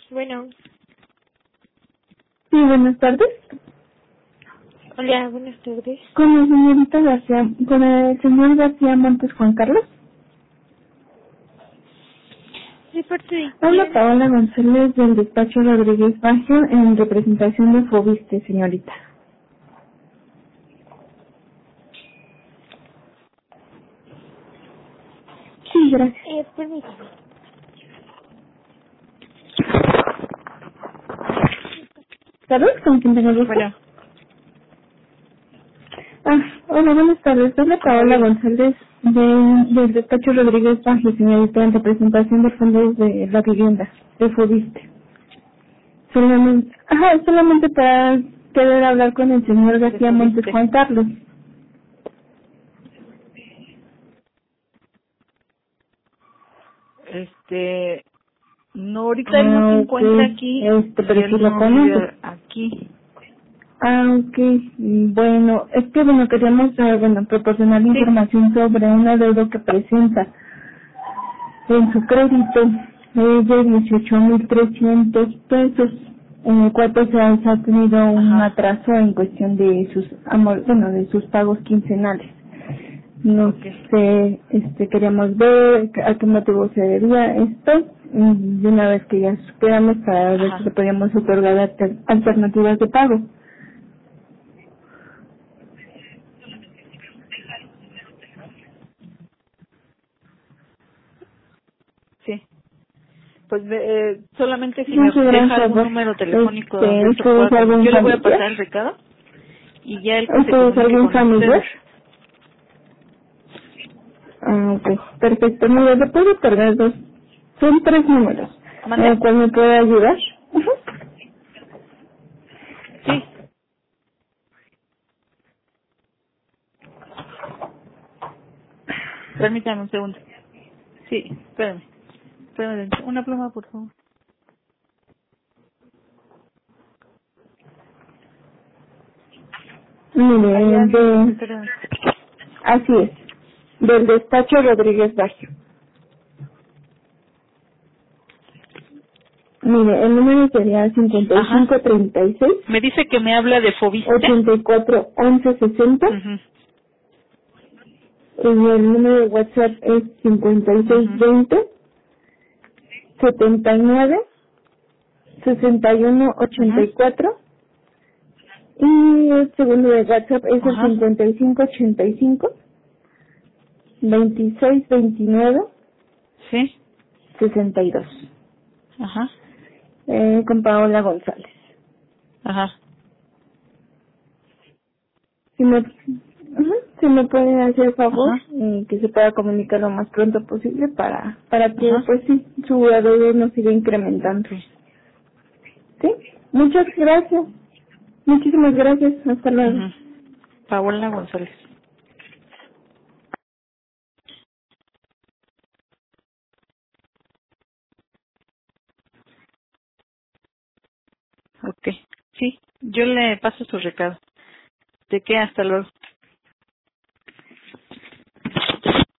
Bueno, Sí, buenas tardes. hola, buenas tardes. Con la señorita García, con el señor García Montes Juan Carlos. ¿De parte de Habla quién? Paola González del despacho Rodríguez Baggio en representación de Fobiste, señorita. Sí, gracias. Permítame. ¿Sabes con quién tengo el gusto? Bueno, Hola, buenas tardes. Habla Paola hola. González del despacho Rodríguez Baggio, señorita, en representación de fondos de la vivienda, de Fobiste. Solamente para querer hablar con el señor ¿Te García Montes subiste? Juan Carlos. No, ahorita él no se Ok, encuentra aquí y pero sí él lo no conoces. vive aquí. Ok, bueno, es que queríamos, proporcionar Sí, información sobre un adeudo que presenta en su crédito de 18,300 pesos, en el cual pues se ha tenido un ajá, atraso en cuestión de de sus pagos quincenales. No ok, sé, queríamos ver a qué motivo se debía esto, y una vez que ya supiéramos para ver si le ajá. podíamos otorgar alternativas de pago. Sí, pues solamente si me Muchas deja gracias, algún favor. número telefónico donde él se ¿Usted pueda es comunicar. algún Yo le voy a familiar? pasar el recado y ya él que se ¿Usted es comunique algún con familiar? ustedes. Ok, perfecto. Mira, le puedo otorgar dos. Son 3 números, en ¿Mande? el cual me puede ayudar. Ujú. Sí, permítame un segundo. Sí, espérame. Espérame, una pluma, por favor. Mire, Allá en el escritorio. así es, del despacho Rodríguez Baggio. Mire, el número sería Ajá. 5536 Me dice que me habla de Fobiste. 84 11 60, Mhm. y el número de WhatsApp es Mhm. 5620 79 61 Mhm. 84, y el segundo de WhatsApp es el Ajá. 55 85 26 29 Sí. 62, Ajá. con Paola González. Ajá. Si me puede hacer favor, Ajá. que se pueda comunicar lo más pronto posible para que Ajá. pues sí, su adeudo no siga incrementando. Sí. ¿Sí? Muchas gracias. Muchísimas gracias. Hasta luego. Mhm. Paola González. Ok. Sí. Yo le paso su recado. ¿De qué? Hasta luego.